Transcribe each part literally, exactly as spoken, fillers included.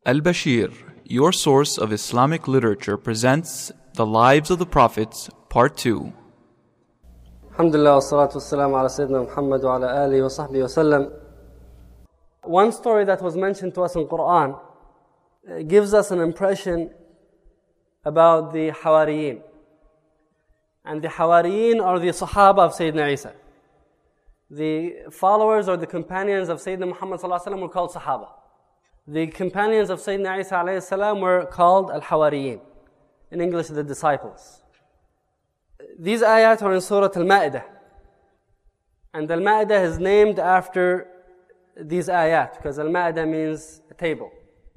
Al-Bashir, your source of Islamic literature, presents The Lives of the Prophets, Part two. Alhamdulillah, wassalatu wassalamu ala Sayyidina Muhammad wa ala alihi wa sahbihi wa sallam. One story that was mentioned to us in Quran gives us an impression about the Hawariyin. And the Hawariyin are the Sahaba of Sayyidina Isa. The followers or the companions of Sayyidina Muhammad sallallahu alaihi wasallam were called Sahaba. The companions of Sayyidina Isa alayhi salam were called Al-Hawariyin. In English, the disciples. These ayat are in Surah Al-Ma'idah. And Al-Ma'idah is named after these ayat, because Al-Ma'idah means a table.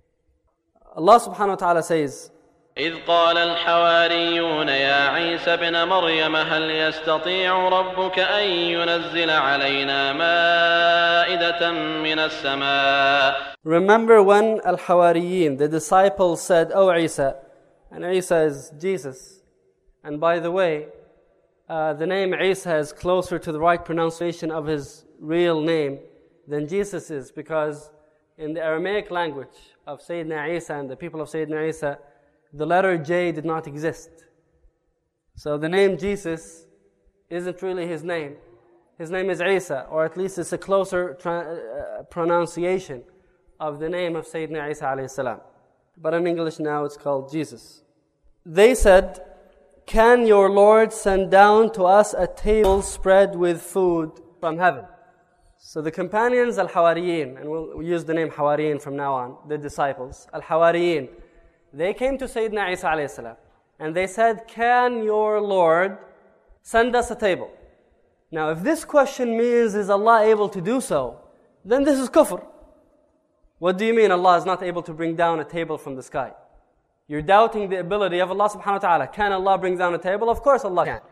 Allah subhanahu wa ta'ala says, إذ قال الحواريون يا عيسى ابن مريم هل يستطيع ربك أن ينزل علينا مائدة من السماء. Remember when Al-Hawariyin, the disciples, said, "O Isa," and Isa is Jesus. And by the way, uh, the name Isa is closer to the right pronunciation of his real name than Jesus is, because in the Aramaic language of Sayyidina Isa and the people of Sayyidina Isa, the letter J did not exist. So the name Jesus isn't really his name. His name is Isa, or at least it's a closer tra- uh, pronunciation of the name of Sayyidina Isa alayhi salam. But in English now it's called Jesus. They said, "Can your Lord send down to us a table spread with food from heaven?" So the companions, Al-Hawariyin, and we'll, we'll use the name Hawariyin from now on, the disciples, Al-Hawariyin, they came to Sayyidina Isa alayhi salam and they said, "Can your Lord send us a table?" Now if this question means, is Allah able to do so, then this is kufr. What do you mean Allah is not able to bring down a table from the sky? You're doubting the ability of Allah subhanahu wa ta'ala. Can Allah bring down a table? Of course Allah can.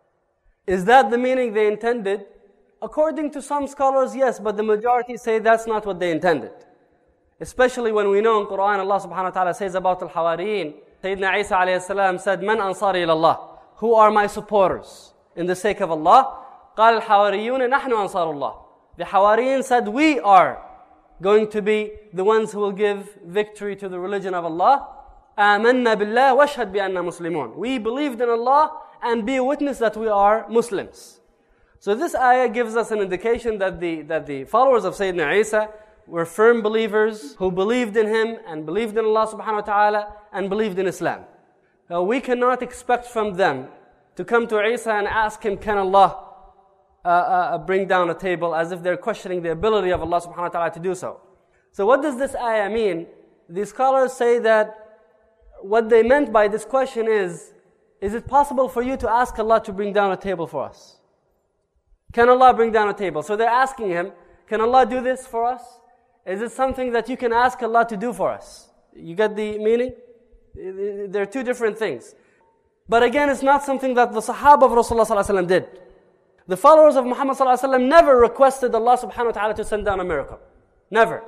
Is that the meaning they intended? According to some scholars, yes, but the majority say that's not what they intended. Especially when we know in Quran, Allah subhanahu wa ta'ala says about Al-Hawariyin, Sayyidina Isa alayhi salam said, "Man ansari ilallah?" Who are my supporters in the sake of Allah? قال الحواريون نحن أنصار الله. The Hawariyin said, we are going to be the ones who will give victory to the religion of Allah. آمنا بالله واشهد بأننا مسلمون. We believed in Allah and be a witness that we are Muslims. So this ayah gives us an indication that the that the followers of Sayyidina Isa were firm believers who believed in him and believed in Allah subhanahu wa ta'ala and believed in Islam. Now we cannot expect from them to come to Isa and ask him, can Allah uh, uh, bring down a table, as if they're questioning the ability of Allah subhanahu wa ta'ala to do so. So what does this ayah mean? The scholars say that what they meant by this question is, is it possible for you to ask Allah to bring down a table for us? Can Allah bring down a table? So they're asking him, can Allah do this for us? Is it something that you can ask Allah to do for us? You get the meaning? They're two different things. But again, it's not something that the Sahaba of Rasulullah sallallahu alaihi wasallam did. The followers of Muhammad sallallahu alaihi wasallam never requested Allah subhanahu wa ta'ala to send down a miracle. Never.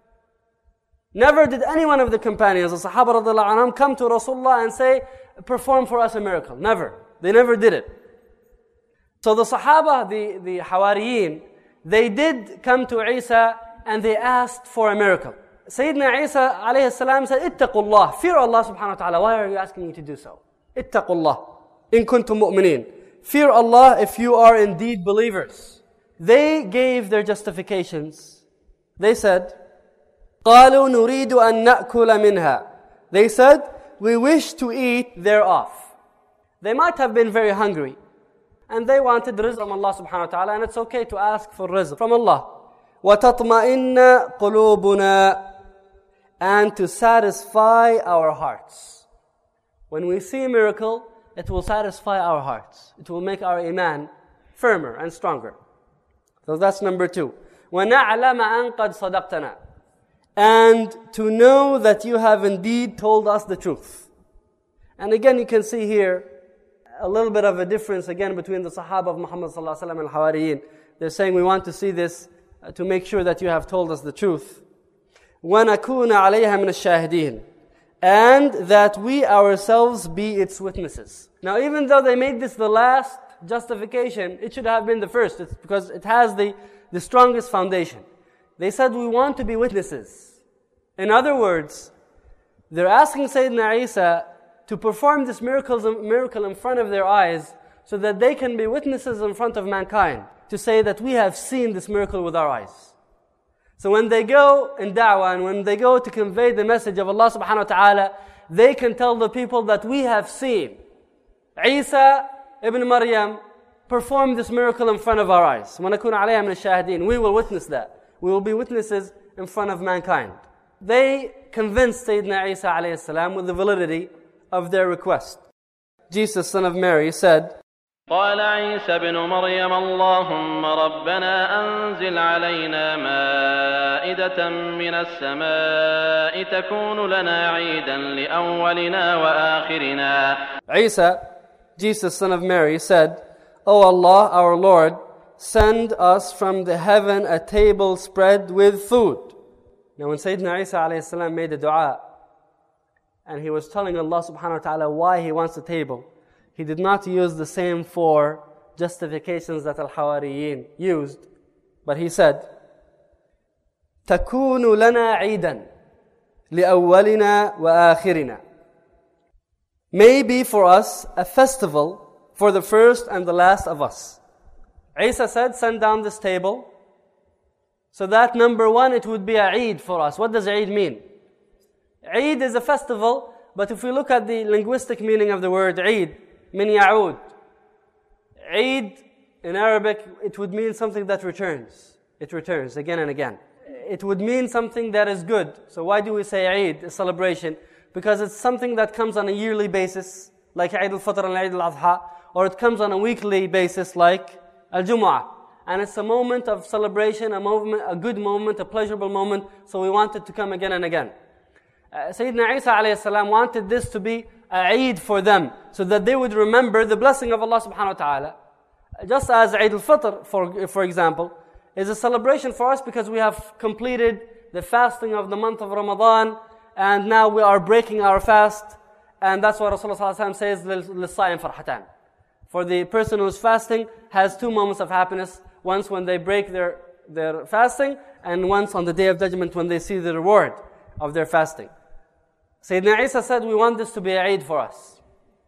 Never did any one of the companions, the Sahaba radiallahu anhum, come to Rasulullah and say, perform for us a miracle. Never. They never did it. So the Sahaba, the, the Hawariyin, they did come to Isa and they asked for a miracle. Sayyidina Isa alayhi salam said, "Ittaqullah, fear Allah subhanahu wa ta'ala. Why are you asking me to do so? Ittaqullah, in kuntum mu'mineen. Fear Allah if you are indeed believers." They gave their justifications. They said, قَالُوا نُرِيدُ أَن نَأْكُلَ مِنْهَا. They said, we wish to eat thereof. They might have been very hungry, and they wanted rizq from Allah subhanahu wa ta'ala, and it's okay to ask for rizq from Allah. وَتَطْمَئِنَّ قُلُوبُنَا, and to satisfy our hearts. When we see a miracle, it will satisfy our hearts. It will make our iman firmer and stronger. So that's number two. وَنَعْلَمَ أَنْ قَدْ صَدَقْتَنَا, and to know that you have indeed told us the truth. And again, you can see here a little bit of a difference again between the Sahaba of Muhammad sallallahu alaihi wasallam and Hawariyin. They're saying, we want to see this uh, to make sure that you have told us the truth. وَنَكُونَ عَلَيْهَا مِنَ الشَّاهِدِينَ, and that we ourselves be its witnesses. Now even though they made this the last justification, it should have been the first. It's because it has the, the strongest foundation. They said, we want to be witnesses. In other words, they're asking Sayyidina Isa to perform this miracle, miracle in front of their eyes so that they can be witnesses in front of mankind to say that we have seen this miracle with our eyes. So when they go in da'wah and when they go to convey the message of Allah subhanahu wa ta'ala, they can tell the people that we have seen Isa ibn Maryam perform this miracle in front of our eyes. وَنَكُونَ عَلَيْهَا مِنَ الشَّاهِدِينَ. We will witness that. We will be witnesses in front of mankind. They convinced Sayyidina Isa alayhi salam with the validity of their request. Jesus, son of Mary, said, قال عيسى بن مريم اللهم ربنا أنزل علينا مائدة من السماء تكون لنا عيدا لأولنا وآخرنا. Isa, Jesus, son of Mary, said, O Allah, our Lord, send us from the heaven a table spread with food. Now when Sayyidina Isa alayhi salam made the dua, and he was telling Allah subhanahu wa ta'ala why he wants a table, he did not use the same four justifications that Al-Hawariyin used, but he said, تَكُونُ لَنَا عِيدًا لِأَوَّلِنَا وَآخِرِنَا. May be for us a festival for the first and the last of us. Isa said, send down this table, so that number one, it would be a Eid for us. What does Eid mean? Eid is a festival, but if we look at the linguistic meaning of the word Eid, min ya'ud. Eid, in Arabic, it would mean something that returns. It returns again and again. It would mean something that is good. So why do we say Eid, a celebration? Because it's something that comes on a yearly basis, like Eid al-Fitr and Eid al-Adha, or it comes on a weekly basis, like Al-Jumu'ah. And it's a moment of celebration, a moment, a good moment, a pleasurable moment, so we want it to come again and again. Uh, Sayyidina Isa alayhi salam wanted this to be a Eid for them, so that they would remember the blessing of Allah subhanahu wa ta'ala. Just as Eid al-Fitr, for, for example, is a celebration for us because we have completed the fasting of the month of Ramadan, and now we are breaking our fast, and that's what Rasulullah sallallahu alayhi wa sallam says, لِلصَّائِمْ فَرْحَتَانِ. For the person who is fasting has two moments of happiness, once when they break their, their fasting, and once on the Day of Judgment when they see the reward of their fasting. Sayyidina Isa said, we want this to be a Eid for us.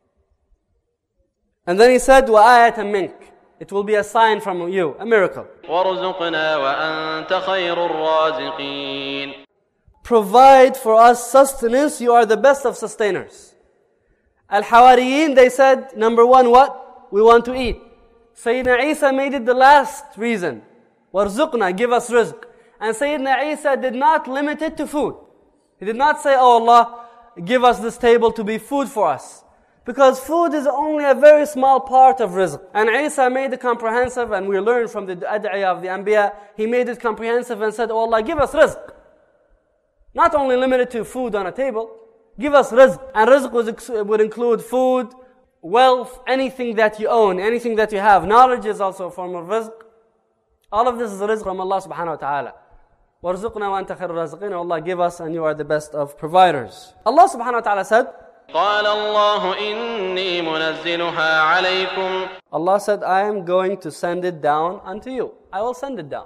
And then he said, وَآيَةً مِنْكَ. It will be a sign from you, a miracle. وَارْزُقْنَا وَأَنْتَ خَيْرُ الرَّازِقِينَ. Provide for us sustenance, you are the best of sustainers. Al-Hawariyin, they said, number one, what? We want to eat. Sayyidina Isa made it the last reason. وَارْزُقْنَا, give us rizq. And Sayyidina Isa did not limit it to food. He did not say, oh Allah, give us this table to be food for us. Because food is only a very small part of rizq. And Isa made it comprehensive, and we learn from the ad'iyah of the Anbiya, he made it comprehensive and said, oh Allah, give us rizq. Not only limited to food on a table, give us rizq. And rizq was, would include food, wealth, anything that you own, anything that you have. Knowledge is also a form of rizq. All of this is rizq from Allah subhanahu wa ta'ala. وَارْزُقْنَا وَأَنْتَ خَيْرُ الرَّازِقِينَ. Allah, give us and you are the best of providers. Allah subhanahu wa ta'ala said, قال الله إني منزلها عليكم. Allah said, I am going to send it down unto you. I will send it down.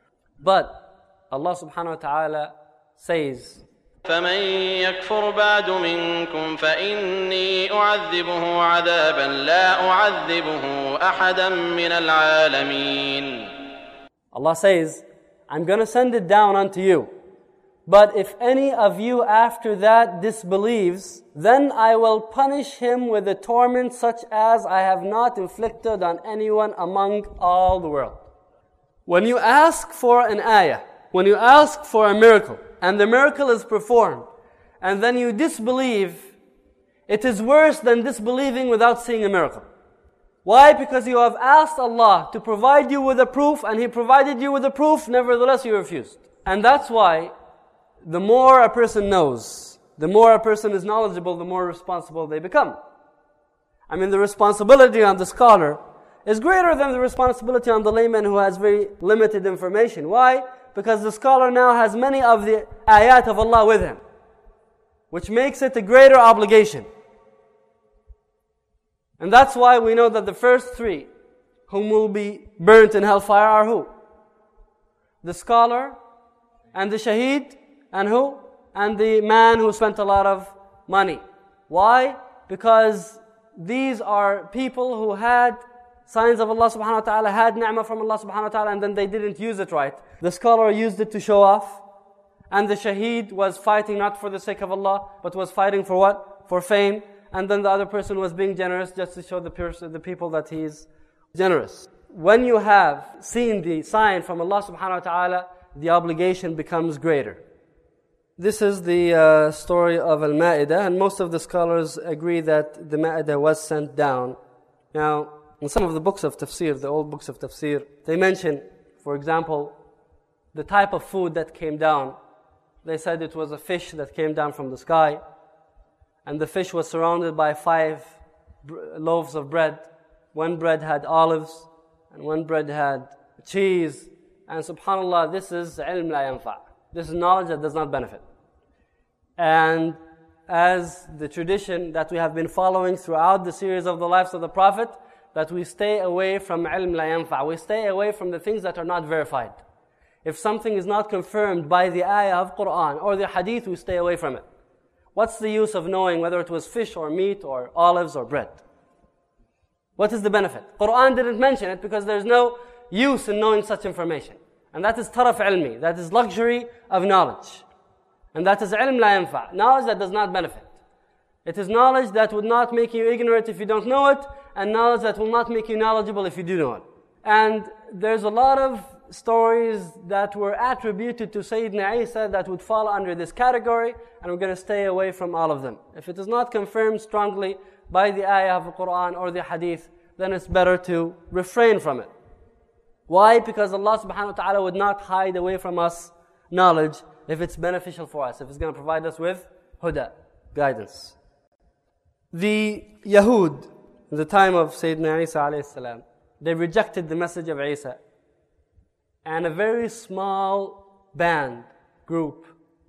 But Allah subhanahu wa ta'ala says, فمن يكفر بعد منكم فإني أعذبه عذابا لا أعذبه أحدا من العالمين. Allah says, I'm going to send it down unto you. But if any of you after that disbelieves, then I will punish him with a torment such as I have not inflicted on anyone among all the world. When you ask for an ayah, when you ask for a miracle, and the miracle is performed, and then you disbelieve, it is worse than disbelieving without seeing a miracle. Why? Because you have asked Allah to provide you with a proof, and He provided you with a proof, nevertheless you refused. And that's why the more a person knows, the more a person is knowledgeable, the more responsible they become. I mean, the responsibility on the scholar is greater than the responsibility on the layman who has very limited information. Why? Because the scholar now has many of the ayat of Allah with him, which makes it a greater obligation. And that's why we know that the first three whom will be burnt in hellfire are who? The scholar, and the shaheed, and who? and the man who spent a lot of money. Why? Because these are people who had signs of Allah subhanahu wa ta'ala, had ni'mah from Allah subhanahu wa ta'ala, and then they didn't use it right. The scholar used it to show off, and the shaheed was fighting not for the sake of Allah, but was fighting for what? For fame. And then the other person was being generous just to show the person, the people that he's generous. When you have seen the sign from Allah subhanahu wa ta'ala, the obligation becomes greater. This is the uh, story of Al-Ma'idah, and most of the scholars agree that the Ma'idah was sent down. Now, in some of the books of tafsir, the old books of tafsir, they mention, for example, the type of food that came down. They said it was a fish that came down from the sky, and the fish was surrounded by five loaves of bread. One bread had olives, and one bread had cheese. And subhanAllah, this is ilm la yanfa'. This is knowledge that does not benefit. And as the tradition that we have been following throughout the series of the lives of the Prophet, that we stay away from ilm la yanfa'. We stay away from the things that are not verified. If something is not confirmed by the ayah of Qur'an or the hadith, we stay away from it. What's the use of knowing whether it was fish or meat or olives or bread? What is the benefit? Qur'an didn't mention it because there's no use in knowing such information. And that is taraf ilmi, that is luxury of knowledge. And that is ilm la yanfa', knowledge that does not benefit. It is knowledge that would not make you ignorant if you don't know it, and knowledge that will not make you knowledgeable if you do know it. And there's a lot of stories that were attributed to Sayyidina Isa that would fall under this category, and we're going to stay away from all of them. If it is not confirmed strongly by the ayah of the Qur'an or the hadith, then it's better to refrain from it. Why? Because Allah subhanahu wa ta'ala would not hide away from us knowledge if it's beneficial for us, if it's going to provide us with huda, guidance. The Yahud, in the time of Sayyidina Isa alayhi salam, they rejected the message of Isa. And a very small band, group,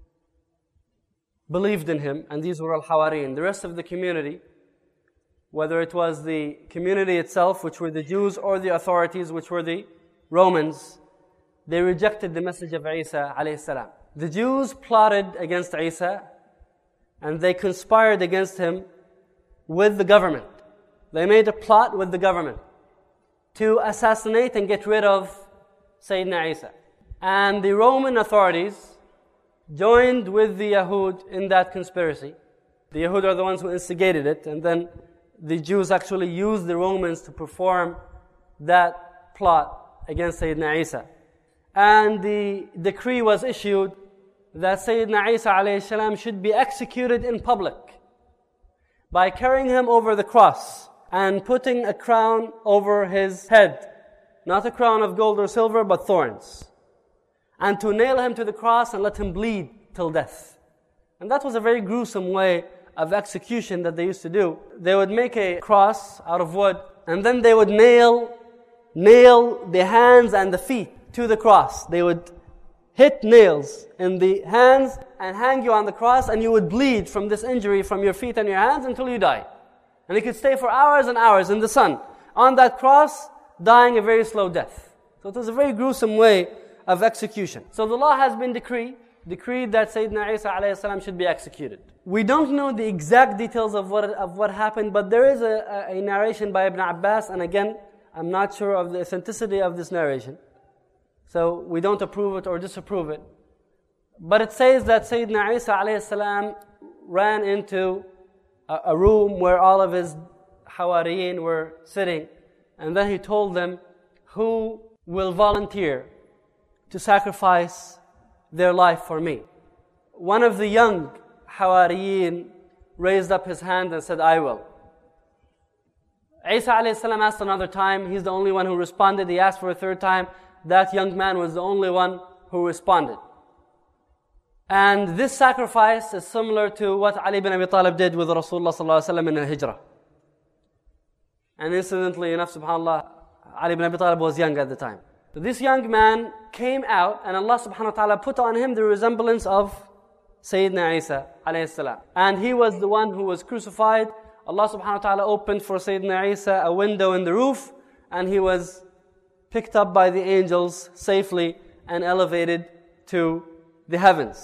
believed in him, and these were al-Hawariyyin. The rest of the community, whether it was the community itself, which were the Jews, or the authorities, which were the Romans, they rejected the message of Isa alayhi salam. The Jews plotted against Isa, and they conspired against him with the government. They made a plot with the government to assassinate and get rid of Sayyidina Isa. And the Roman authorities joined with the Yahud in that conspiracy. The Yahud are the ones who instigated it, and then the Jews actually used the Romans to perform that plot against Sayyidina Isa. And the decree was issued that Sayyidina Isa alayhi salam should be executed in public by carrying him over the cross and putting a crown over his head. Not a crown of gold or silver, but thorns. And to nail him to the cross and let him bleed till death. And that was a very gruesome way of execution that they used to do. They would make a cross out of wood, and then they would nail, nail the hands and the feet to the cross. They would hit nails in the hands and hang you on the cross, and you would bleed from this injury from your feet and your hands until you die. And you could stay for hours and hours in the sun on that cross, dying a very slow death. So it was a very gruesome way of execution. So the law has been decreed, decreed that Sayyidina Isa alayhi salam should be executed. We don't know the exact details of what of what happened, but there is a, a, a narration by Ibn Abbas, and again, I'm not sure of the authenticity of this narration. So we don't approve it or disapprove it. But it says that Sayyidina Isa alayhi salam ran into a, a room where all of his Hawariyyin were sitting, and then he told them, who will volunteer to sacrifice their life for me? One of the young Hawariyyin raised up his hand and said, I will. Isa alayhi salam asked another time. He's the only one who responded. He asked for a third time. That young man was the only one who responded. And this sacrifice is similar to what Ali bin Abi Talib did with Rasulullah sallallahu alaihi wasallam in the Hijrah. And incidentally enough, subhanAllah, Ali bin Abi Talib was young at the time. So this young man came out, and Allah subhanahu wa ta'ala put on him the resemblance of Sayyidina Isa alayhi salam. And he was the one who was crucified. Allah subhanahu wa ta'ala opened for Sayyidina Isa a window in the roof, and he was picked up by the angels safely and elevated to the heavens.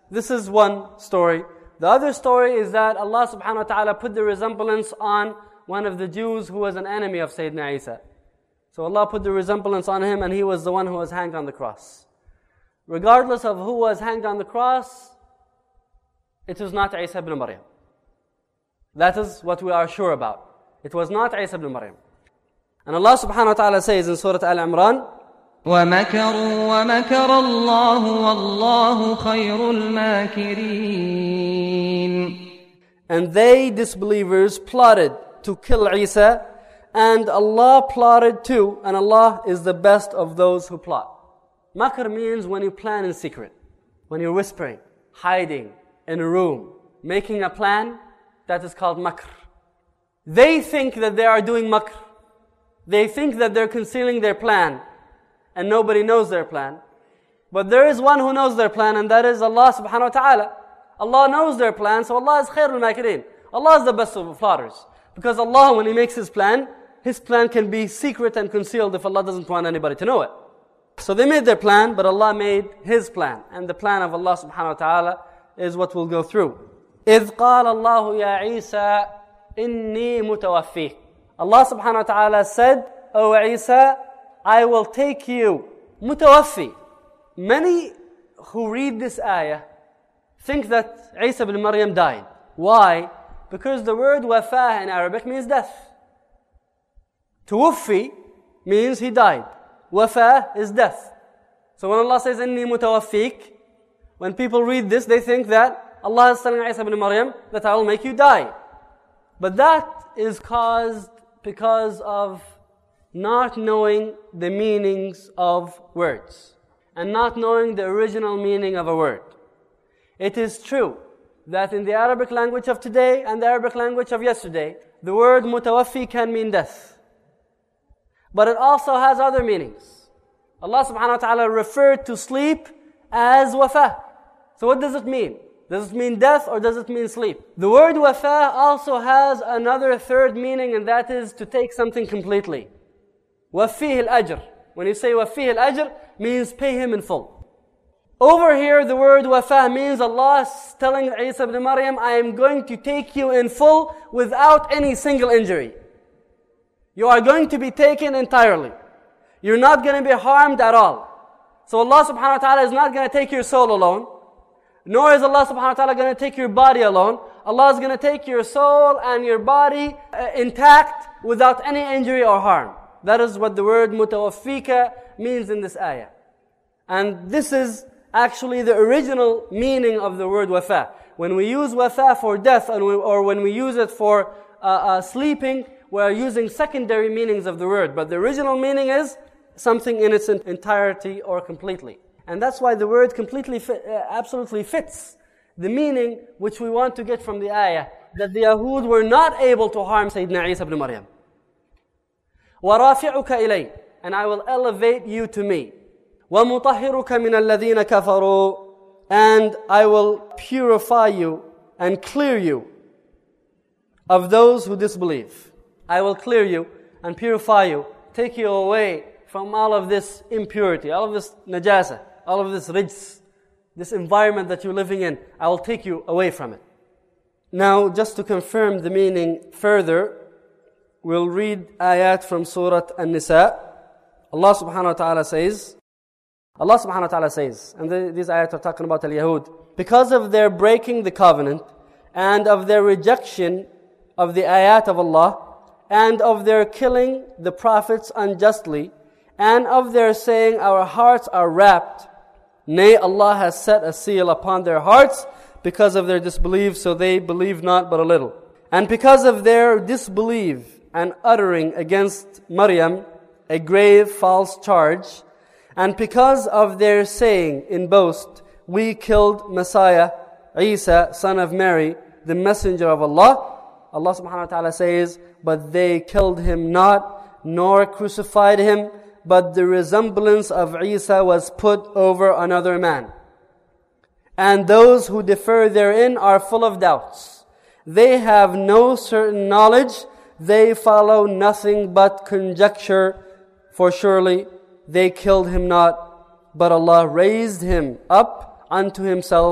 This is one story. The other story is that Allah subhanahu wa ta'ala put the resemblance on one of the Jews who was an enemy of Sayyidina Isa. So Allah put the resemblance on him, and he was the one who was hanged on the cross. Regardless of who was hanged on the cross, it was not Isa ibn Maryam. That is what we are sure about. It was not Isa ibn Maryam. And Allah subhanahu wa ta'ala says in Surah Al-Imran, وَمَكَرُوا وَمَكَرَ اللَّهُ وَاللَّهُ خَيْرُ الْمَاكِرِينَ. And they, disbelievers, plotted to kill Isa, and Allah plotted too, and Allah is the best of those who plot. Makr means when you plan in secret, when you're whispering, hiding in a room, making a plan, that is called makr. They think that they are doing makr. They think that they're concealing their plan, and nobody knows their plan. But there is one who knows their plan, and that is Allah subhanahu wa ta'ala. Allah knows their plan, so Allah is khairul makirin. Allah is the best of the plotters. Because Allah, when He makes His plan, His plan can be secret and concealed if Allah doesn't want anybody to know it. So they made their plan, but Allah made His plan. And the plan of Allah subhanahu wa ta'ala is what we'll go through. إِذْ قَالَ اللَّهُ يَا عِيسَى إِنِّي مُتَوَفِّيكَ. Allah subhanahu wa ta'ala said, O Isa, I will take you. Mutawaffi. Many who read this ayah think that Isa ibn Maryam died. Why? Because the word wafa in Arabic means death. Tuwaffi means he died. Wafa is death. So when Allah says, Inni mutawaffik, when people read this, they think that Allah is telling Isa ibn Maryam that I will make you die. But that is caused because of not knowing the meanings of words and not knowing the original meaning of a word. It is true that in the Arabic language of today and the Arabic language of yesterday, the word mutawaffi can mean death. But it also has other meanings. Allah subhanahu wa ta'ala referred to sleep as wafa. So what does it mean? Does it mean death or does it mean sleep? The word wafa also has another third meaning, and that is to take something completely. وَفِيهِ الْأَجْرِ. When you say وَفِيهِ الْأَجْرِ, means pay him in full. Over here, the word wafa means Allah is telling Isa ibn Maryam, I am going to take you in full without any single injury. You are going to be taken entirely. You're not going to be harmed at all. So Allah subhanahu wa ta'ala is not going to take your soul alone, nor is Allah subhanahu wa ta'ala going to take your body alone. Allah is going to take your soul and your body uh, intact without any injury or harm. That is what the word mutawaffika means in this ayah. And this is actually the original meaning of the word wafa. When we use wafa for death, and we, or when we use it for uh, uh, sleeping, we are using secondary meanings of the word. But the original meaning is something in its entirety or completely. And that's why the word completely, fit, uh, absolutely fits the meaning which we want to get from the ayah, that the Yahud were not able to harm Sayyidina Isa ibn Maryam. وَرَافِعُكَ إِلَيْهِ. And I will elevate you to me. وَمُطَهِّرُكَ مِنَ الَّذِينَ كَفَرُوا. And I will purify you and clear you of those who disbelieve. I will clear you and purify you, take you away from all of this impurity, all of this najasa, all of this rijs, this environment that you're living in. I will take you away from it. Now, just to confirm the meaning further, we'll read ayat from Surah An-Nisa. Allah subhanahu wa ta'ala says, Allah subhanahu wa ta'ala says, and the, these ayat are talking about al-Yahud, because of their breaking the covenant, and of their rejection of the ayat of Allah, and of their killing the prophets unjustly, and of their saying, our hearts are wrapped. Nay, Allah has set a seal upon their hearts because of their disbelief, so they believe not but a little. And because of their disbelief and uttering against Maryam a grave false charge, and because of their saying in boast, we killed Messiah, Isa, son of Mary, the messenger of Allah, Allah subhanahu wa ta'ala says, but they killed him not, nor crucified him, but the resemblance of Isa was put over another man. And those who differ therein are full of doubts. They have no certain knowledge, they follow nothing but conjecture, for surely they killed him not, but Allah raised him up unto Himself,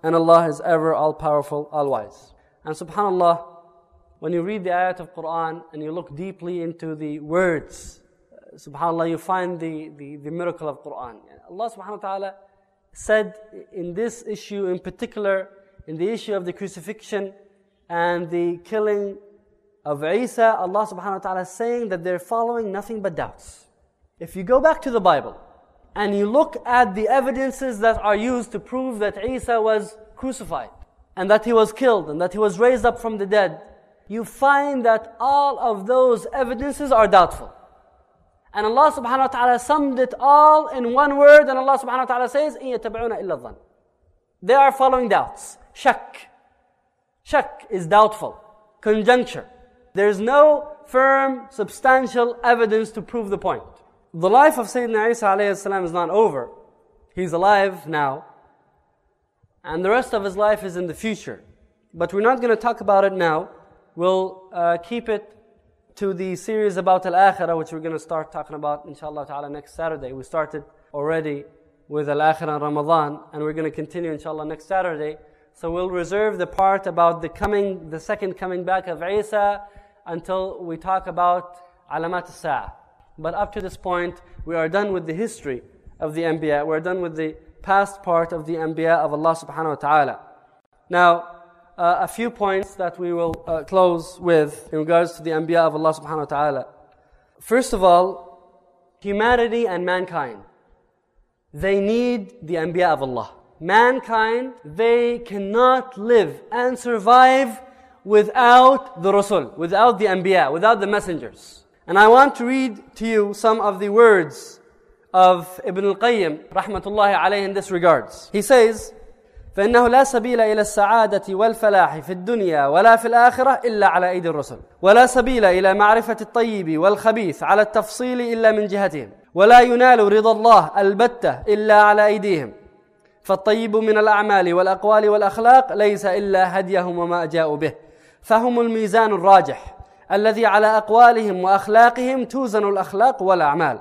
and Allah is ever all-powerful, all-wise. And subhanAllah, when you read the ayat of Qur'an and you look deeply into the words, subhanAllah, you find the, the, the miracle of Qur'an. Allah subhanahu wa ta'ala said in this issue in particular, in the issue of the crucifixion and the killing of Isa, Allah subhanahu wa ta'ala is saying that they're following nothing but doubts. If you go back to the Bible and you look at the evidences that are used to prove that Isa was crucified and that he was killed and that he was raised up from the dead, you find that all of those evidences are doubtful. And Allah subhanahu wa ta'ala summed it all in one word, and Allah subhanahu wa ta'ala says, إِن يَتَّبِعُونَ إِلَّا الظَّنَّ. They are following doubts. Shak. Shak is doubtful. Conjuncture. There is no firm, substantial evidence to prove the point. The life of Sayyidina Isa alayhi salam is not over. He's alive now. And the rest of his life is in the future. But we're not going to talk about it now. We'll uh, keep it to the series about Al-Akhirah, which we're going to start talking about, inshallah ta'ala, next Saturday. We started already with Al-Akhirah in Ramadan, and we're going to continue, inshallah, next Saturday. So we'll reserve the part about the coming, the second coming back of Isa until we talk about Alamat al-Sa'ah. But up to this point, we are done with the history of the Anbiya. We're done with the past part of the Anbiya of Allah subhanahu wa ta'ala. Now, uh, a few points that we will uh, close with in regards to the Anbiya of Allah subhanahu wa ta'ala. First of all, humanity and mankind, they need the Anbiya of Allah. Mankind, they cannot live and survive without the Rasul, without the Anbiya, without the messengers. And I want to read to you some of the words of Ibn al-Qayyim, rahmatullahi alayhi, in this regards. He says, فإنه لا سبيل إلى السعادة والفلاح في الدنيا ولا في الآخرة إلا على أيدي الرسل ولا سبيل إلى معرفة الطيب والخبيث على التفصيل إلا من جهتهم ولا ينال رضا الله البتة إلا على أيديهم فالطيب من الأعمال والأقوال والأخلاق ليس إلا هديهم وما جاءوا به فهم الميزان الراجح الذي على أقوالهم وأخلاقهم توزن الأخلاق والأعمال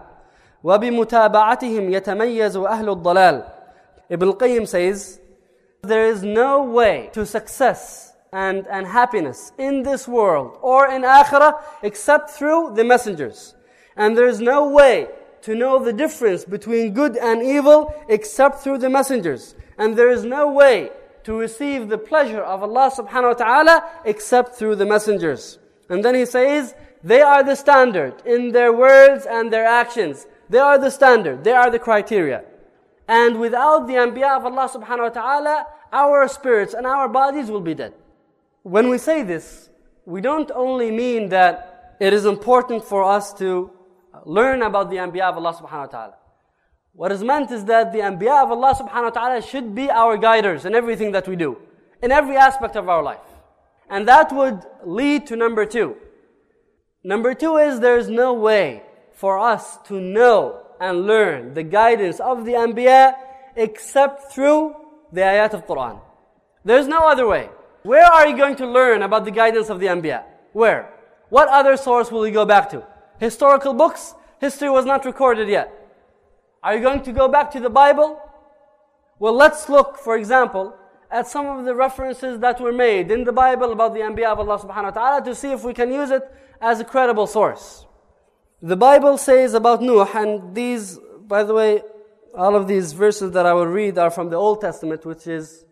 وبمتابعتهم يتميز أهل الضلال. Ibn al-Qayyim says, there is no way to success and, and happiness in this world or in Akhirah except through the messengers. And there is no way to know the difference between good and evil except through the messengers. And there is no way to receive the pleasure of Allah subhanahu wa ta'ala except through the messengers. And then he says, they are the standard in their words and their actions. They are the standard, they are the criteria. And without the Anbiya of Allah subhanahu wa ta'ala, our spirits and our bodies will be dead. When we say this, we don't only mean that it is important for us to learn about the Anbiya of Allah subhanahu wa ta'ala. What is meant is that the Anbiya of Allah subhanahu wa ta'ala should be our guiders in everything that we do, in every aspect of our life. And that would lead to number two. Number two is there is no way for us to know and learn the guidance of the Anbiya except through the ayat of Qur'an. There's no other way. Where are you going to learn about the guidance of the Anbiya? Where? What other source will you go back to? Historical books? History was not recorded yet. Are you going to go back to the Bible? Well, let's look, for example, at some of the references that were made in the Bible about the Anbiya of Allah subhanahu wa ta'ala to see if we can use it as a credible source. The Bible says about Nuh, and these, by the way, all of these verses that I will read are from the Old Testament, which is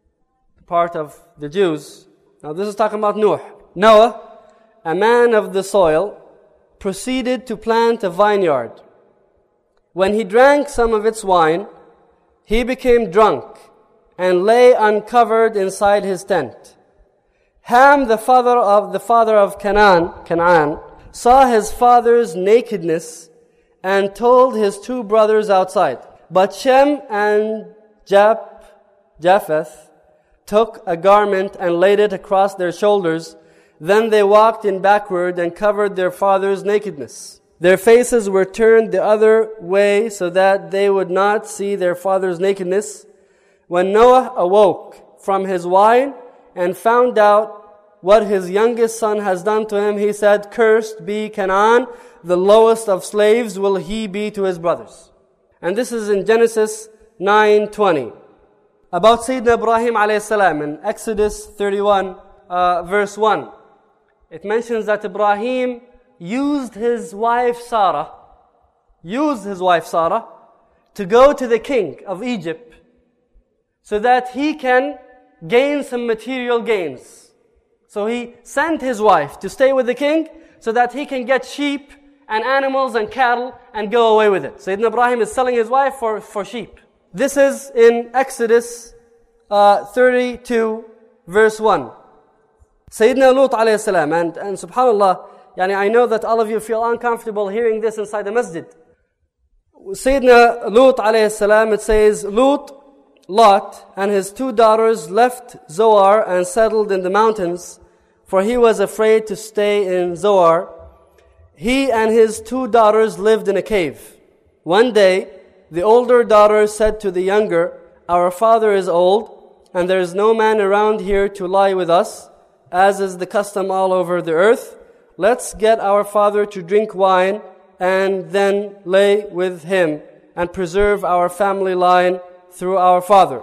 part of the Jews. Now this is talking about Nuh. Noah, a man of the soil, proceeded to plant a vineyard. When he drank some of its wine, he became drunk and lay uncovered inside his tent. Ham, the father of the father of Canaan, Canaan, saw his father's nakedness and told his two brothers outside. But Shem and Jap, Japheth took a garment and laid it across their shoulders. Then they walked in backward and covered their father's nakedness. Their faces were turned the other way so that they would not see their father's nakedness. When Noah awoke from his wine and found out what his youngest son has done to him, he said, "Cursed be Canaan, the lowest of slaves will he be to his brothers." And this is in Genesis nine twenty. about Sayyidina Ibrahim alayhi salam in Exodus thirty-one, uh, verse one. It mentions that Ibrahim used his wife Sarah, used his wife Sarah to go to the king of Egypt so that he can gain some material gains. So he sent his wife to stay with the king so that he can get sheep and animals and cattle and go away with it. Sayyidina Ibrahim is selling his wife for, for sheep. This is in Exodus uh, thirty-two, verse one. Sayyidina Lut alayhi salam, and, and subhanAllah, yani I know that all of you feel uncomfortable hearing this inside the masjid. Sayyidina Lut alayhi salam, it says, Lut, Lot, and his two daughters left Zoar and settled in the mountains, for he was afraid to stay in Zoar. He and his two daughters lived in a cave. One day, the older daughter said to the younger, our father is old, and there is no man around here to lie with us, as is the custom all over the earth. Let's get our father to drink wine and then lay with him and preserve our family line through our father.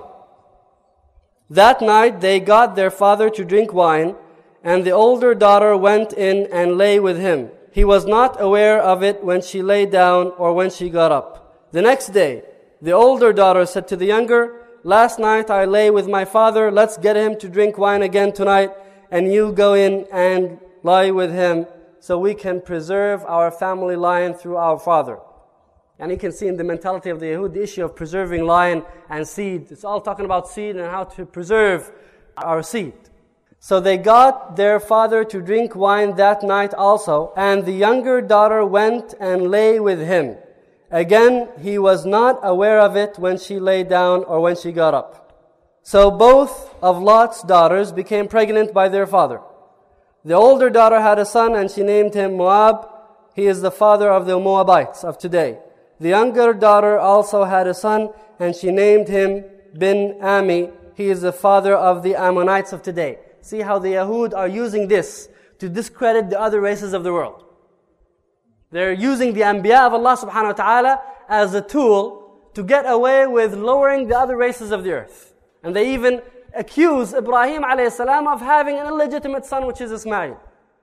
That night they got their father to drink wine, and the older daughter went in and lay with him. He was not aware of it when she lay down or when she got up. The next day, the older daughter said to the younger, last night I lay with my father, let's get him to drink wine again tonight, and you go in and lie with him so we can preserve our family line through our father. And you can see in the mentality of the Yahud, the issue of preserving line and seed. It's all talking about seed and how to preserve our seed. So they got their father to drink wine that night also, and the younger daughter went and lay with him. Again, he was not aware of it when she lay down or when she got up. So both of Lot's daughters became pregnant by their father. The older daughter had a son and she named him Moab. He is the father of the Moabites of today. The younger daughter also had a son and she named him Bin Ami. He is the father of the Ammonites of today. See how the Yahud are using this to discredit the other races of the world. They're using the Anbiya of Allah subhanahu wa ta'ala as a tool to get away with lowering the other races of the earth. And they even accuse Ibrahim alayhi salam of having an illegitimate son, which is Ismail.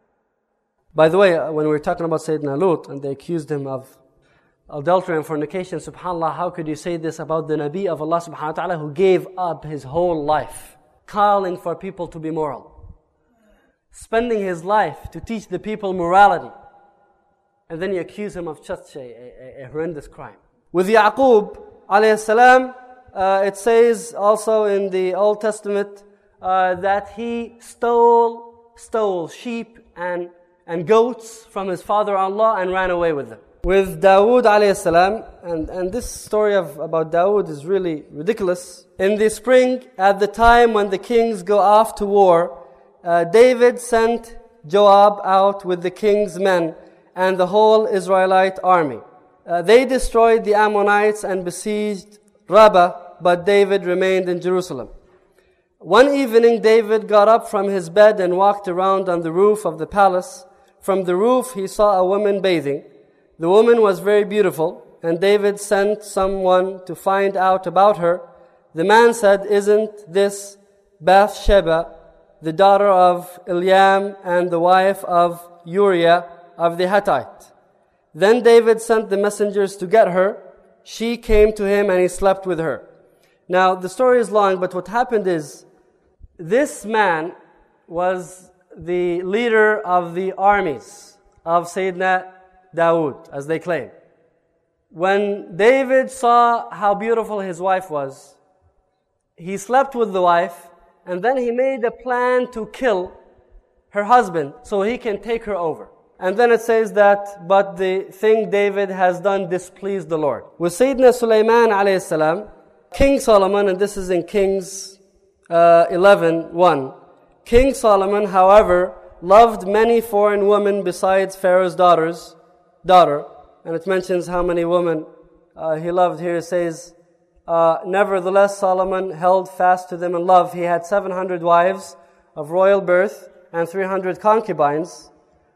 By the way, when we were talking about Sayyidina Lut, and they accused him of adultery and fornication, subhanAllah, how could you say this about the Nabi of Allah subhanahu wa ta'ala who gave up his whole life, calling for people to be moral, spending his life to teach the people morality, and then you accuse him of such a, a, a horrendous crime. With Yaqub alayhi salam, uh, it says also in the Old Testament uh, that he stole stole sheep and, and goats from his father-in-law and ran away with them. With Dawood alayhi salam, and, and this story of about Dawood is really ridiculous. In the spring, at the time when the kings go off to war, uh, David sent Joab out with the king's men and the whole Israelite army. Uh, they destroyed the Ammonites and besieged Rabbah, but David remained in Jerusalem. One evening, David got up from his bed and walked around on the roof of the palace. From the roof, he saw a woman bathing. The woman was very beautiful, and David sent someone to find out about her. The man said, isn't this Bathsheba, the daughter of Eliam and the wife of Uriah of the Hittite? Then David sent the messengers to get her. She came to him and he slept with her. Now, the story is long, but what happened is, this man was the leader of the armies of Sayyidina Dawood, as they claim. When David saw how beautiful his wife was, he slept with the wife, and then he made a plan to kill her husband so he can take her over. And then it says that, but the thing David has done displeased the Lord. With Sayyidina Sulaiman alayhi salam, King Solomon, and this is in Kings uh, eleven one. King Solomon, however, loved many foreign women besides Pharaoh's daughters, daughter. And it mentions how many women uh, he loved here. It says, uh, nevertheless, Solomon held fast to them in love. He had seven hundred wives of royal birth and three hundred concubines.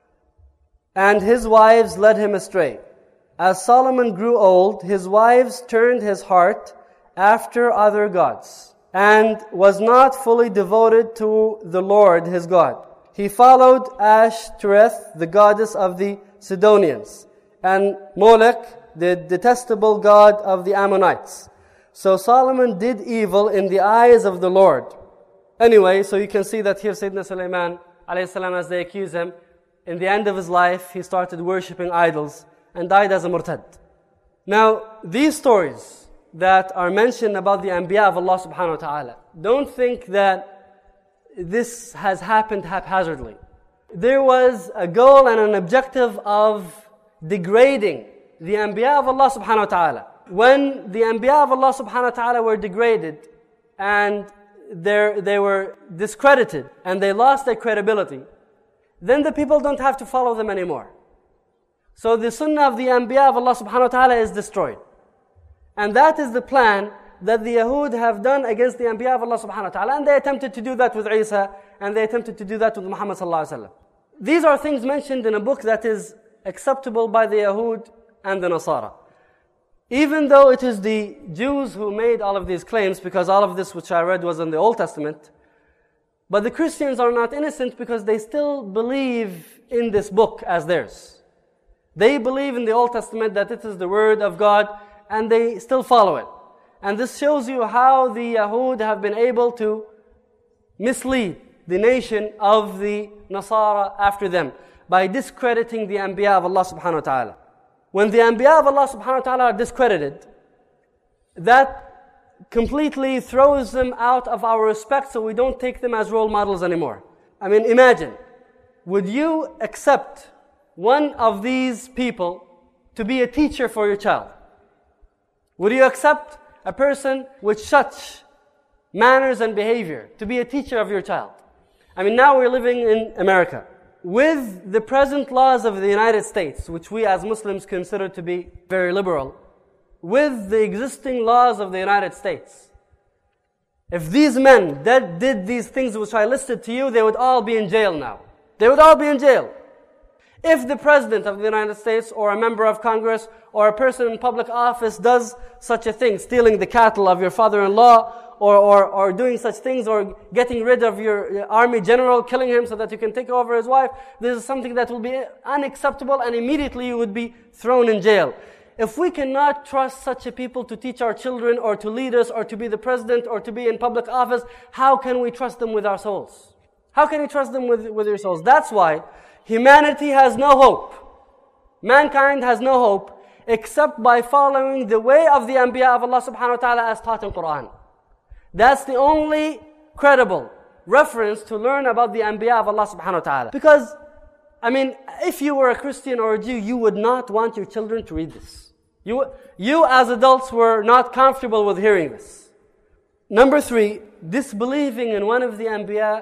And his wives led him astray. As Solomon grew old, his wives turned his heart after other gods, and was not fully devoted to the Lord his God. He followed Ashtoreth, the goddess of the Sidonians, and Molech, the detestable god of the Ammonites. So Solomon did evil in the eyes of the Lord. Anyway, so you can see that here Sayyidina Sulaiman, alayhi salam, as they accuse him, in the end of his life, he started worshipping idols and died as a murtad. Now, these stories that are mentioned about the Anbiya of Allah subhanahu wa ta'ala, don't think that this has happened haphazardly. There was a goal and an objective of degrading the Anbiya of Allah subhanahu wa ta'ala. When the Anbiya of Allah subhanahu wa ta'ala were degraded and they were discredited and they lost their credibility, then the people don't have to follow them anymore. So the sunnah of the Anbiya of Allah subhanahu wa ta'ala is destroyed. And that is the plan that the Yahud have done against the Anbiya of Allah subhanahu wa ta'ala. And they attempted to do that with Isa, and they attempted to do that with Muhammad sallallahu alaihi wasallam. These are things mentioned in a book that is acceptable by the Yahud and the Nasara. Even though it is the Jews who made all of these claims, because all of this which I read was in the Old Testament, but the Christians are not innocent because they still believe in this book as theirs. They believe in the Old Testament that it is the Word of God, and they still follow it. And this shows you how the Yahud have been able to mislead the nation of the Nasara after them by discrediting the Anbiya of Allah subhanahu wa ta'ala. When the Anbiya of Allah subhanahu wa ta'ala are discredited, that completely throws them out of our respect, so we don't take them as role models anymore. I mean, imagine, would you accept one of these people to be a teacher for your child? Would you accept a person with such manners and behavior to be a teacher of your child? I mean, now we're living in America. With the present laws of the United States, which we as Muslims consider to be very liberal, with the existing laws of the United States, if these men that did these things which I listed to you, they would all be in jail now. They would all be in jail. If the President of the United States or a member of Congress or a person in public office does such a thing, stealing the cattle of your father-in-law, or, or, or doing such things, or getting rid of your army general, killing him so that you can take over his wife, this is something that will be unacceptable, and immediately you would be thrown in jail. If we cannot trust such a people to teach our children, or to lead us, or to be the president, or to be in public office, how can we trust them with our souls? How can you trust them with, with your souls? That's why humanity has no hope. Mankind has no hope except by following the way of the Anbiya of Allah subhanahu wa ta'ala as taught in Quran. That's the only credible reference to learn about the Anbiya of Allah subhanahu wa ta'ala. Because, I mean, if you were a Christian or a Jew, you would not want your children to read this. You, you as adults were not comfortable with hearing this. Number three, disbelieving in one of the Anbiya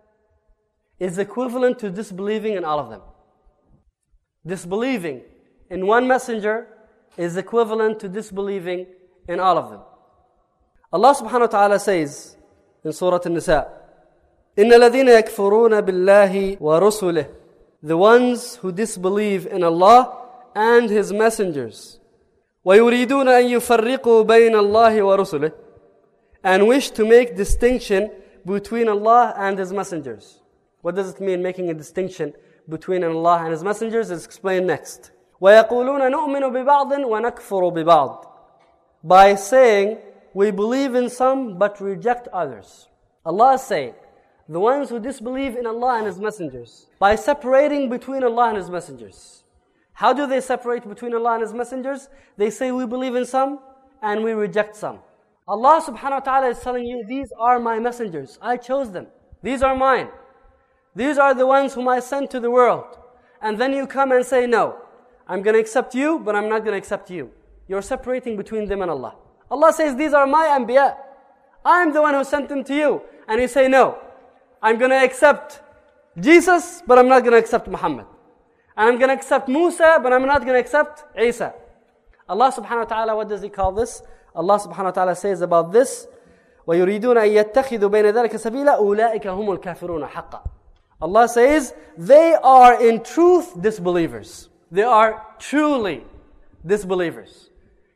is equivalent to disbelieving in all of them. Disbelieving in one messenger is equivalent to disbelieving in all of them. Allah subhanahu wa ta'ala says in Surah An-Nisa, إِنَّ الَّذِينَ يَكْفُرُونَ بِاللَّهِ وَرُسُلِهِ, the ones who disbelieve in Allah and His messengers, وَيُرِيدُونَ أَن يُفَرِّقُوا بَيْنَ اللَّهِ وَرُسُلِهِ, and wish to make distinction between Allah and His messengers. What does it mean, making a distinction between Allah and His messengers? It's explained next. وَيَقُولُونَ نُؤْمِنُ بِبَعْضٍ وَنَكْفُرُ بِبَعْضٍ, by saying, we believe in some but reject others. Allah is saying, the ones who disbelieve in Allah and His messengers, by separating between Allah and His messengers. How do they separate between Allah and His messengers? They say we believe in some and we reject some. Allah subhanahu wa ta'ala is telling you, these are my messengers. I chose them. These are mine. These are the ones whom I sent to the world. And then you come and say, no, I'm going to accept you, but I'm not going to accept you. You're separating between them and Allah. Allah says, these are my Anbiya. I'm the one who sent them to you. And you say, no, I'm going to accept Jesus, but I'm not going to accept Muhammad. And I'm going to accept Musa, but I'm not going to accept Isa. Allah subhanahu wa ta'ala, what does He call this? Allah subhanahu wa ta'ala says about this, وَيُرِيدُونَ أَن يَتَّخِذُوا بَيْنَ ذَلِكَ سَبِيلًا أُولَٰئِكَ هُمُ الْكَافِرُونَ حَقًّا. Allah says, they are in truth disbelievers. They are truly disbelievers.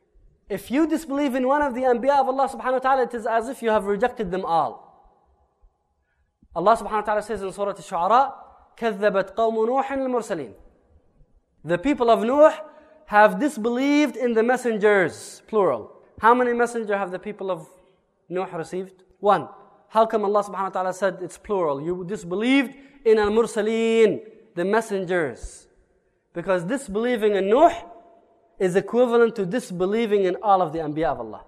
If you disbelieve in one of the Anbiya of Allah subhanahu wa ta'ala, it is as if you have rejected them all. Allah subhanahu wa ta'ala says in Surah Al-Shu'ara, كَذَّبَتْ قَوْمُ نُوحٍ الْمُرْسَلِينَ. The people of Nuh have disbelieved in the messengers, plural. How many messengers have the people of Nuh received? One. How come Allah subhanahu wa ta'ala said it's plural? You disbelieved in al-mursaleen, the messengers. Because disbelieving in Nuh is equivalent to disbelieving in all of the Anbiya of Allah.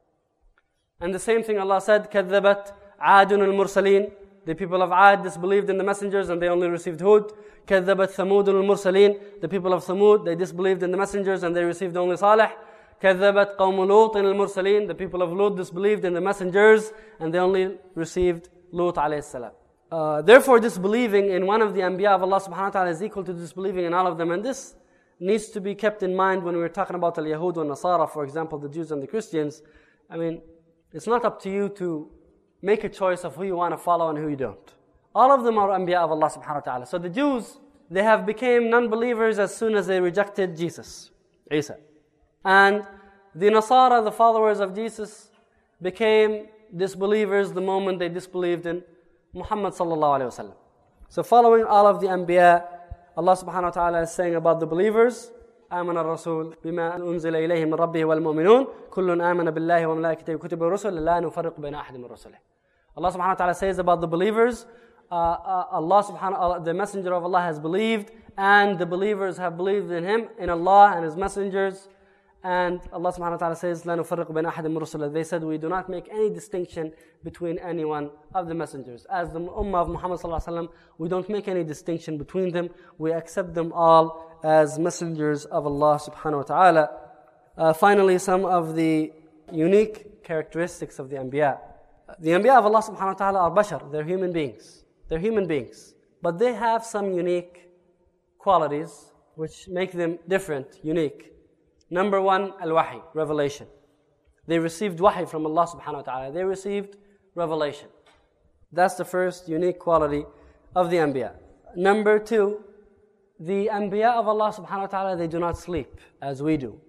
And the same thing Allah said, كَذَّبَتْ عَادٌ الْمُرْسَلِينَ. The people of Ad disbelieved in the messengers and they only received Hud. كَذَّبَتْ ثَمُودٌ الْمُرْسَلِينَ. The people of Thamud, they disbelieved in the messengers and they received only Salih. كَذَّبَتْ قَوْمُ لُوطٍ الْمُرْسَلِينَ. The people of Lut disbelieved in the messengers and they only received Lut alayhi salam. Uh, therefore, disbelieving in one of the Anbiya of Allah subhanahu wa ta'ala is equal to disbelieving in all of them. And this needs to be kept in mind when we're talking about al-Yahud and Nasara, for example, the Jews and the Christians. I mean, it's not up to you to make a choice of who you want to follow and who you don't. All of them are Anbiya of Allah subhanahu wa ta'ala. So the Jews, they have become non-believers as soon as they rejected Jesus, Isa. And the Nasara, the followers of Jesus, became disbelievers the moment they disbelieved in Muhammad sallallahu alayhi wa sallam. So following all of the Anbiya, Allah subhanahu wa ta'ala is saying about the believers, آمن الرسول بما أنزل إليه من ربه والمؤمنون كل آمن بالله وملائكته وكتبه ورسله لا نفرق بين أحد من رسله. Allah subhanahu wa ta'ala says about the believers, uh, uh, Allah subhanahu wa ta'ala, the messenger of Allah has believed, and the believers have believed in Him, in Allah and His messengers. And Allah subhanahu wa ta'ala says, لا نفرق بين أحد من رسله. They said, we do not make any distinction between any one of the messengers. As the Ummah of Muhammad sallallahu alaihi wasallam, we don't make any distinction between them. We accept them all as messengers of Allah subhanahu wa ta'ala. Uh, finally, some of the unique characteristics of the Anbiya. The Anbiya of Allah subhanahu wa ta'ala are bashar, they're human beings. They're human beings. But they have some unique qualities which make them different, unique. Number one, al-wahi, revelation. They received wahi from Allah subhanahu wa ta'ala. They received revelation. That's the first unique quality of the Anbiya. Number two, the Anbiya of Allah subhanahu wa ta'ala, they do not sleep as we do.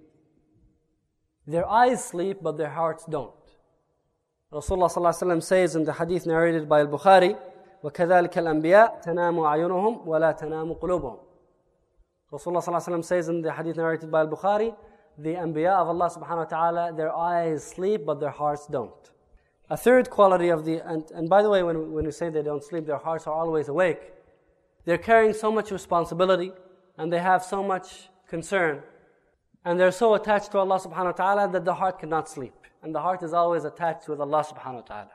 Their eyes sleep, but their hearts don't. Rasulullah sallallahu alaihi wasallam says in the hadith narrated by Al-Bukhari, وَكَذَلِكَ الْأَنْبِيَاء تَنَامُ أَعْيُنُهُمْ وَلَا تَنَامُ قُلُوبُهُم. Rasulullah sallallahu alaihi wasallam says in the hadith narrated by Al-Bukhari, the Anbiya of Allah subhanahu wa ta'ala, their eyes sleep, but their hearts don't. A third quality of the, and, and by the way, when, when we say they don't sleep, their hearts are always awake. They're carrying so much responsibility, and they have so much concern, and they're so attached to Allah subhanahu wa ta'ala that the heart cannot sleep. And the heart is always attached with Allah subhanahu wa ta'ala.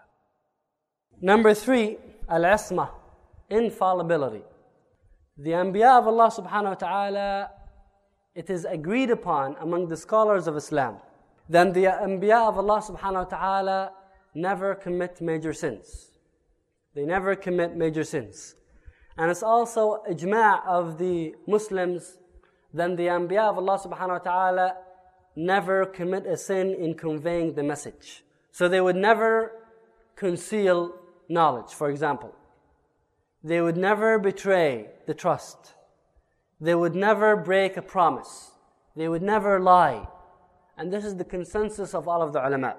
Number three, al-isma, infallibility. The Anbiya of Allah subhanahu wa ta'ala, it is agreed upon among the scholars of Islam that the Anbiya of Allah subhanahu wa ta'ala never commit major sins. They never commit major sins. And it's also ijma' of the Muslims that the Anbiya of Allah subhanahu wa ta'ala never commit a sin in conveying the message. So they would never conceal knowledge, for example. They would never betray the trust. They would never break a promise. They would never lie. And this is the consensus of all of the ulama.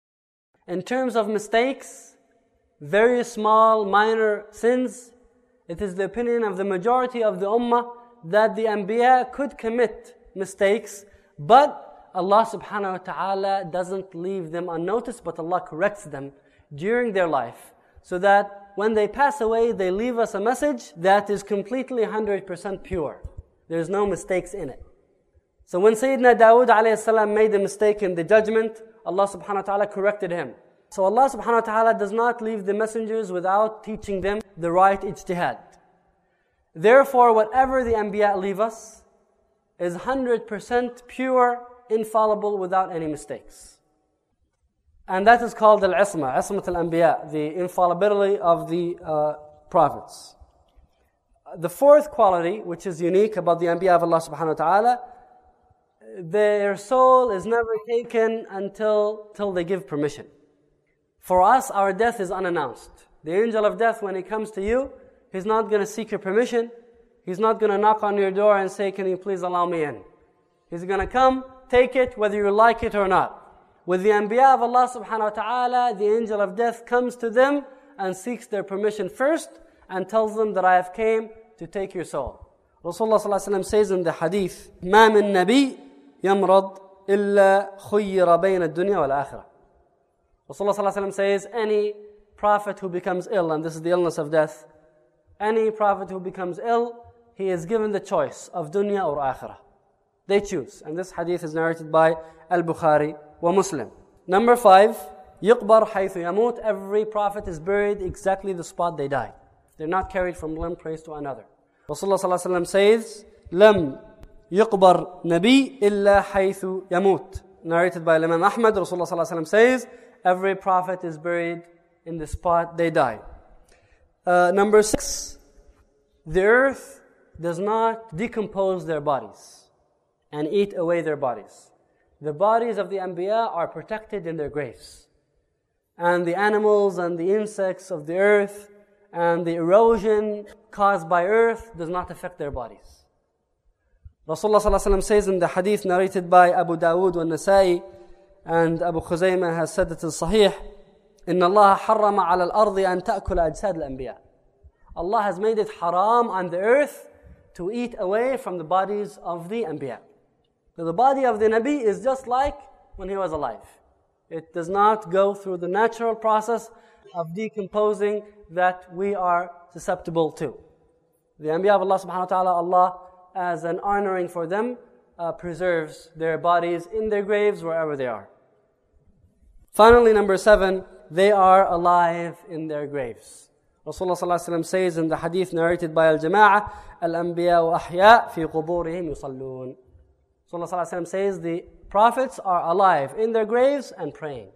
In terms of mistakes, very small, minor sins, it is the opinion of the majority of the ummah that the Anbiya could commit mistakes, but Allah subhanahu wa ta'ala doesn't leave them unnoticed, but Allah corrects them during their life, so that when they pass away, they leave us a message that is completely one hundred percent pure. There's no mistakes in it. So when Sayyidina Dawood alayhi salam made a mistake in the judgment, Allah subhanahu wa ta'ala corrected him. So Allah subhanahu wa ta'ala does not leave the messengers without teaching them the right ijtihad. Therefore, whatever the Anbiya leave us is one hundred percent pure, infallible, without any mistakes. And that is called al-isma, ismat al-anbiya, the infallibility of the uh, prophets. The fourth quality, which is unique about the Anbiya of Allah subhanahu wa ta'ala, their soul is never taken until, until they give permission. For us, our death is unannounced. The angel of death, when he comes to you, he's not going to seek your permission. He's not going to knock on your door and say, can you please allow me in? He's going to come, take it whether you like it or not. With the Anbiya of Allah subhanahu wa ta'ala, the angel of death comes to them and seeks their permission first and tells them that I have came to take your soul. Rasulullah sallallahu alaihi wasallam says in the hadith, مَا مِن نَبِي يَمْرَضْ إِلَّا خُيِّرَ بَيْنَ الدُّنْيَا وَالْآخِرَةِ. Rasulullah sallallahu alaihi wasallam says, any prophet who becomes ill, and this is the illness of death, any prophet who becomes ill, he is given the choice of dunya or akhirah. They choose. And this hadith is narrated by Al-Bukhari wa Muslim. Number five, يُقْبَرْ حَيْثُ يَمُوتْ. Every prophet is buried exactly the spot they died. They're not carried from one place to another. Rasulullah sallallahu alaihi wasallam says, لَمْ يُقْبَرْ نَبِي إِلَّا حَيْثُ يَمُوتْ. Narrated by Imam Ahmad, Rasulullah sallallahu alaihi wasallam says, every prophet is buried in the spot they died. Uh, number six, the earth does not decompose their bodies and eat away their bodies. The bodies of the Anbiya are protected in their graves. And the animals and the insects of the earth and the erosion caused by earth does not affect their bodies. Rasulullah sallallahu alaihi wasallam says in the hadith narrated by Abu Dawood and Nasa'i, and Abu Khuzaymah has said it is Sahih, إِنَّ اللَّهَ حَرَّمَ عَلَى الْأَرْضِ أَن تَأْكُلَ أَجْسَادَ الْأَنْبِيَاءِ. Allah has made it haram on the earth to eat away from the bodies of the Anbiya. So the body of the Nabi is just like when he was alive. It does not go through the natural process of decomposing that we are susceptible to. The Anbiya of Allah subhanahu wa ta'ala, Allah, as an honoring for them, uh, preserves their bodies in their graves wherever they are. Finally, number seven, they are alive in their graves. Rasulullah sallallahu alaihi wasallam says in the hadith narrated by Al-Jama'ah, Al-Anbiya ahya fi quburihim yusallun. Rasulullah sallallahu alaihi wasallam says the prophets are alive in their graves and praying.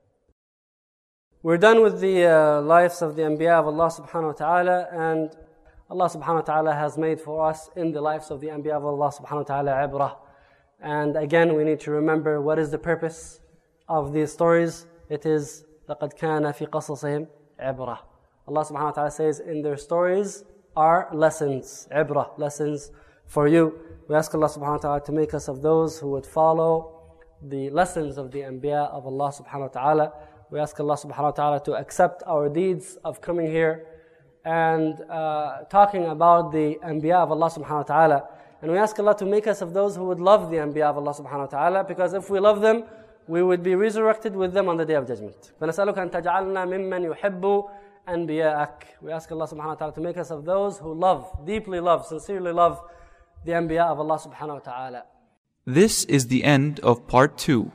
We're done with the uh, lives of the Anbiya of Allah subhanahu wa ta'ala, and Allah subhanahu wa ta'ala has made for us in the lives of the Anbiya of Allah subhanahu wa ta'ala ibrah. And again, we need to remember what is the purpose of these stories. It is لَقَدْ كَانَ فِي قَصَصِهِمْ عِبْرَةً. Allah subhanahu wa ta'ala says in their stories are lessons, ibrah, lessons for you. We ask Allah subhanahu wa ta'ala to make us of those who would follow the lessons of the Anbiya of Allah subhanahu wa ta'ala. We ask Allah subhanahu wa ta'ala to accept our deeds of coming here and uh, talking about the Anbiya of Allah subhanahu wa ta'ala. And we ask Allah to make us of those who would love the Anbiya of Allah subhanahu wa ta'ala, because if we love them, we would be resurrected with them on the Day of Judgment. فَنَسْأَلُكَ أَن تَجْعَلْنَا مِمَّنْ يُحِبُّ أَنْبِيَاءَكَ. We ask Allah subhanahu wa ta'ala to make us of those who love, deeply love, sincerely love the Anbiya of Allah subhanahu wa ta'ala. This is the end of part two.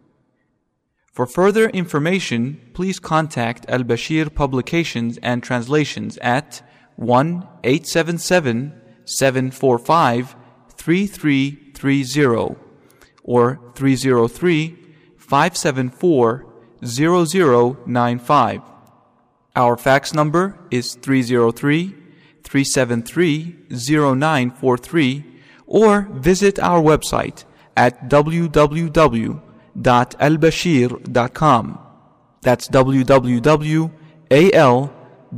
For further information, please contact Al-Bashir Publications and Translations at one eight seven seven, seven four five, three three three zero or three zero three, five seven four, zero zero nine five. Our fax number is three zero three, three seven three, zero nine four three, or visit our website at w w w dot al bashir dot com. That's w w w dot al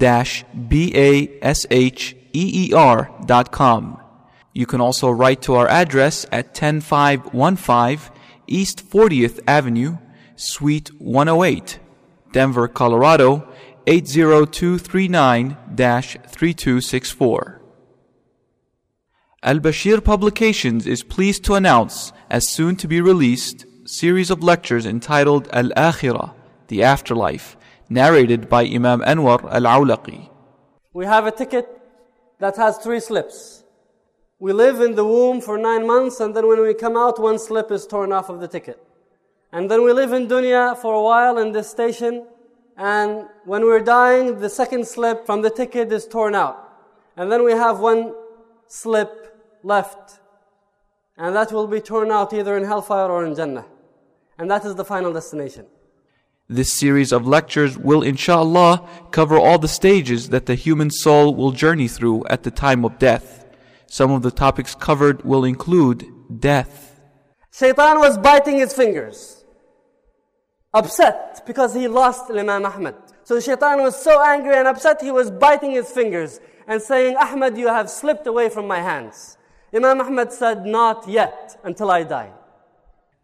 basheer dot com. You can also write to our address at ten five fifteen East fortieth Avenue, Suite one oh eight, Denver, Colorado eight zero two three nine, three two six four. Al-Bashir Publications is pleased to announce, as soon to be released, series of lectures entitled Al-Akhirah, the Afterlife, narrated by Imam Anwar Al-Awlaqi. We have a ticket that has three slips. We live in the womb for nine months, and then when we come out, one slip is torn off of the ticket. And then we live in dunya for a while in this station, and when we're dying, the second slip from the ticket is torn out. And then we have one slip left, and that will be torn out either in hellfire or in Jannah. And that is the final destination. This series of lectures will, inshallah, cover all the stages that the human soul will journey through at the time of death. Some of the topics covered will include death. Shaitan was biting his fingers, upset because he lost Imam Ahmad. So Shaitan was so angry and upset, he was biting his fingers and saying, Ahmad, you have slipped away from my hands. Imam Ahmad said, not yet, until I die.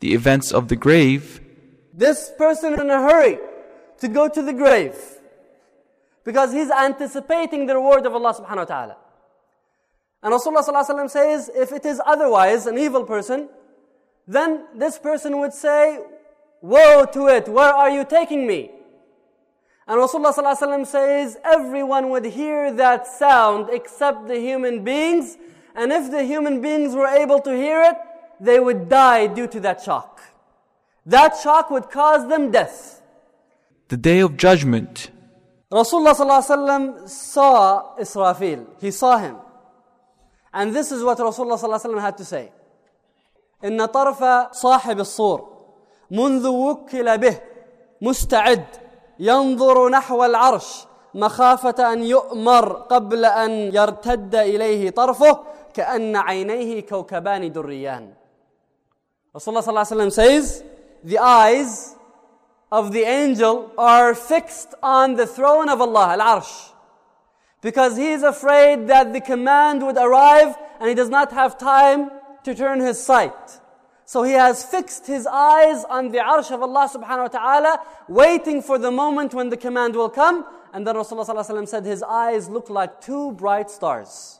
the events of the grave. This person is in a hurry to go to the grave because he's anticipating the reward of Allah subhanahu wa ta'ala. And Rasulullah sallallahu alaihi wasallam says, if it is otherwise, an evil person, then this person would say, woe to it, where are you taking me? And Rasulullah sallallahu alaihi wasallam says, everyone would hear that sound except the human beings, and if the human beings were able to hear it, they would die due to that shock. That shock would cause them death. The Day of Judgment. Rasulullah sallallahu alaihi wasallam saw Israfil. He saw him. And this is what Rasulullah sallallahu alaihi wasallam had to say. إن طرف صاحب الصور منذ وكل به مستعد ينظر نحو العرش مخافة أن يؤمر قبل أن يرتد إليه طرفه كأن عينيه كوكبان دريان. Rasulullah sallallahu alaihi wasallam says, the eyes of the angel are fixed on the throne of Allah, Al-Arsh, because he is afraid that the command would arrive and he does not have time to turn his sight. So he has fixed his eyes on the Arsh of Allah subhanahu wa ta'ala, waiting for the moment when the command will come. And then Rasulullah sallallahu alaihi wasallam said his eyes look like two bright stars.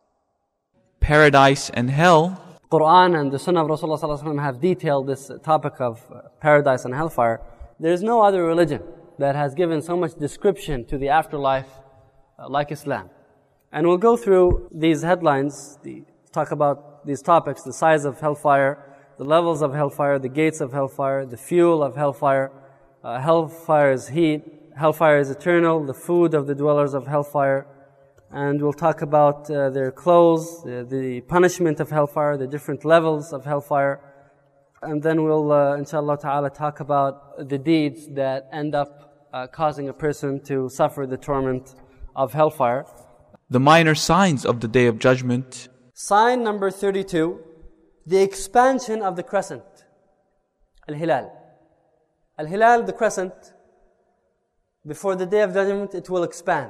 Paradise and Hell. Quran and the Sunnah of Rasulullah sallallahu alaihi wasallam have detailed this topic of paradise and hellfire. There is no other religion that has given so much description to the afterlife uh, like Islam. And we'll go through these headlines, the, talk about these topics, the size of hellfire, the levels of hellfire, the gates of hellfire, the fuel of hellfire, uh, hellfire's heat, hellfire is eternal, the food of the dwellers of hellfire, and we'll talk about uh, their clothes, uh, the punishment of hellfire, the different levels of hellfire, and then we'll, uh, inshallah ta'ala, talk about the deeds that end up uh, causing a person to suffer the torment of hellfire. The minor signs of the Day of Judgment. Sign number thirty-two, the expansion of the crescent. Al-Hilal. Al-Hilal, the crescent, before the Day of Judgment, it will expand.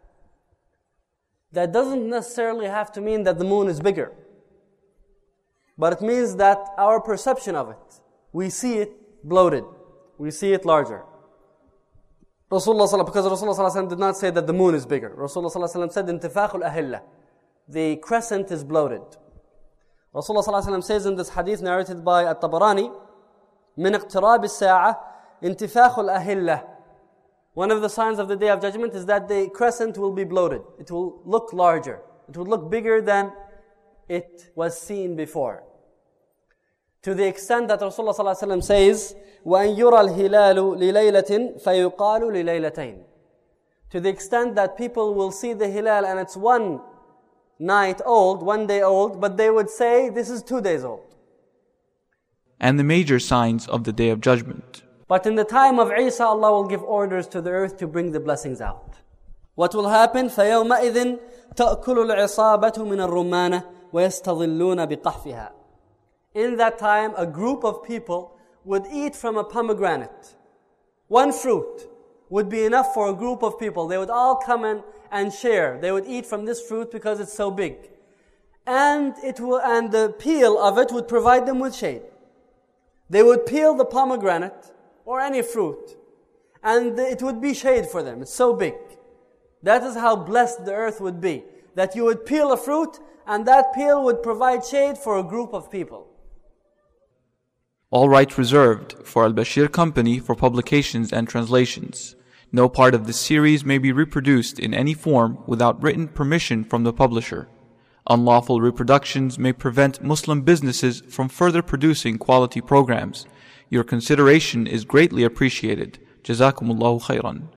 That doesn't necessarily have to mean that the moon is bigger. But it means that our perception of it, we see it bloated. We see it larger. Rasulullah, because Rasulullah did not say that the moon is bigger. Rasulullah said, Intifaqul ahilla. The crescent is bloated. Rasulullah says in this hadith narrated by At-Tabarani, من اقتراب الساعة انتفاخ الأهلة. One of the signs of the Day of Judgment is that the crescent will be bloated. It will look larger. It will look bigger than it was seen before. To the extent that Rasulullah says, وَأَنْ يُرَى الْهِلَالُ لِلَيْلَةٍ فَيُقَالُ لِلَيْلَتَيْنِ. To the extent that people will see the hilal and it's one night old, one day old, but they would say, this is two days old. And the major signs of the Day of Judgment. But in the time of Isa, Allah will give orders to the earth to bring the blessings out. What will happen? فَيَوْمَئِذٍ تَأْكُلُ الْعِصَابَةُ مِنَ الرُّمَّانَةِ وَيَسْتَظِلُّونَ بِقَحْفِهَا. In that time, a group of people would eat from a pomegranate. One fruit would be enough for a group of people. They would all come in and share. They would eat from this fruit because it's so big. And it will, and the peel of it would provide them with shade. They would peel the pomegranate or any fruit, and it would be shade for them. It's so big. That is how blessed the earth would be. That you would peel a fruit, and that peel would provide shade for a group of people. All rights reserved for Al-Bashir Company for publications and translations. No part of this series may be reproduced in any form without written permission from the publisher. Unlawful reproductions may prevent Muslim businesses from further producing quality programs. Your consideration is greatly appreciated. Jazakumullahu khairan.